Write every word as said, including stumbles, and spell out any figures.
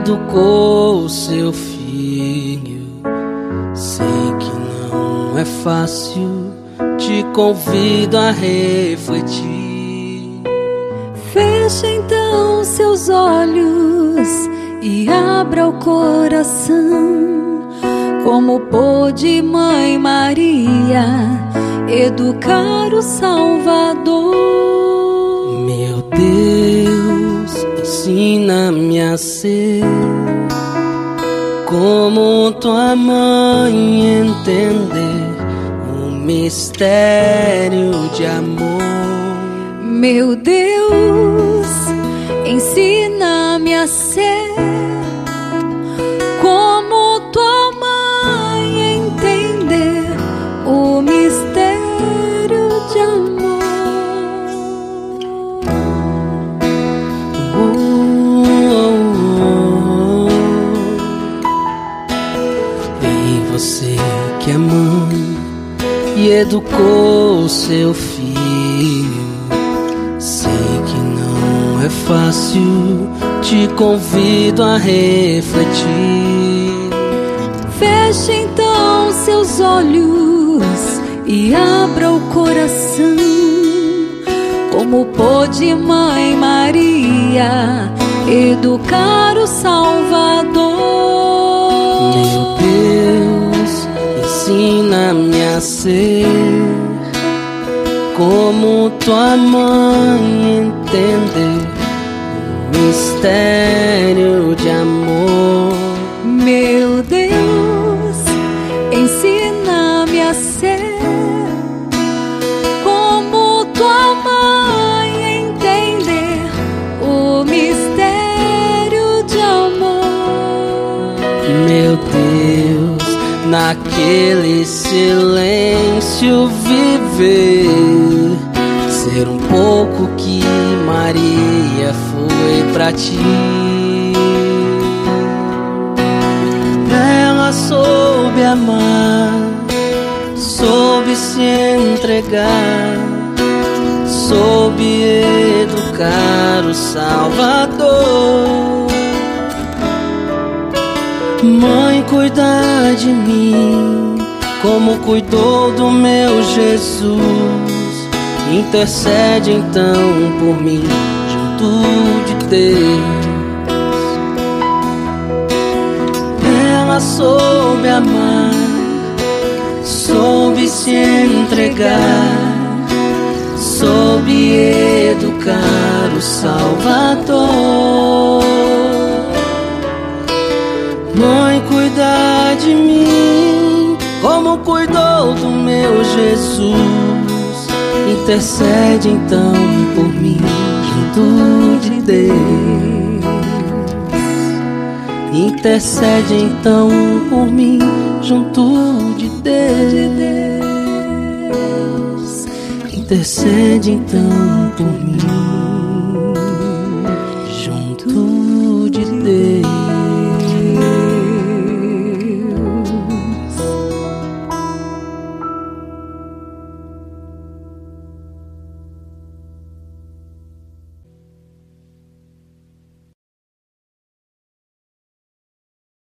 educou seu filho. Sei que não é fácil, te convido a refletir. Feche então seus olhos e abra o coração. Como pôde Mãe Maria educar o Salvador? Meu Deus, ensina-me a ser como tua mãe, entender o mistério de amor. Meu Deus, ensina-me a ser como tua mãe, entender o mistério de amor. Oh, oh, oh. E você que é mãe e educou seu filho, sei que não é fácil, te convido a refletir. Feche então seus olhos e abra o coração. Como pôde Mãe Maria educar o Salvador? Meu Deus, ensina-me a ser como tua mãe, entender o mistério de amor. Meu Deus, ensina-me a ser como tua mãe, entender o mistério de amor. Meu Deus, naquele silêncio viver, ser um pouco que Maria foi pra ti. Ela soube amar, soube se entregar, soube educar o Salvador. Mãe, cuida de mim, como cuidou do meu Jesus. Intercede então por mim junto de Deus. Ela soube amar, soube se entregar, soube educar o Salvador. Mãe, cuida de mim, como cuidou do meu Jesus. Intercede então por mim junto de Deus. Intercede então por mim junto de Deus. Intercede então por mim.